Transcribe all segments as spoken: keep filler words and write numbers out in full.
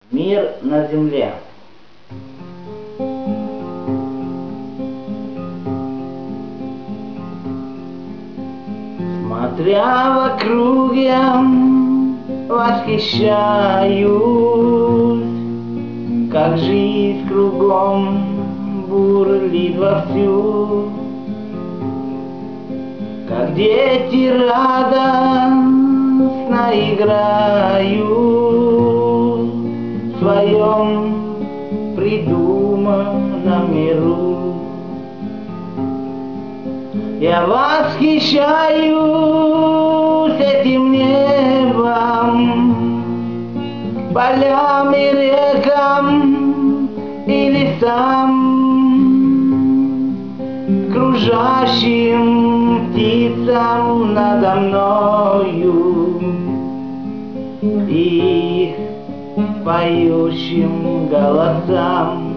Мир на земле. Смотря вокруг, я восхищаюсь, как жизнь кругом бурлит вовсю, как дети радостно играют в своем придуманном миру. Я восхищаюсь этим небом, полям и рекам и лесам, кружащим птицам надо мною и их поющим голосам.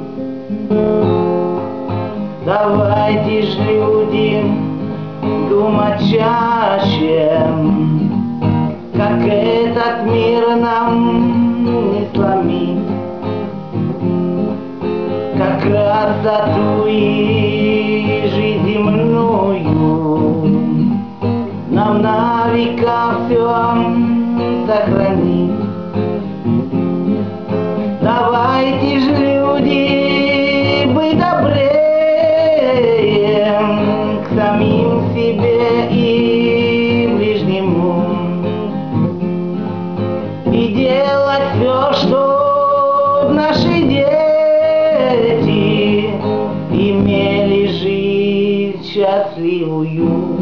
Давайте ж, люди, думать чаще, как этот мир нам не сломить, как красоту и жизнь земную нам на века все сохранить. Давайте же, люди, быть добрее к самим себе и ближнему, и делать все, что наши дети имели жизнь счастливую.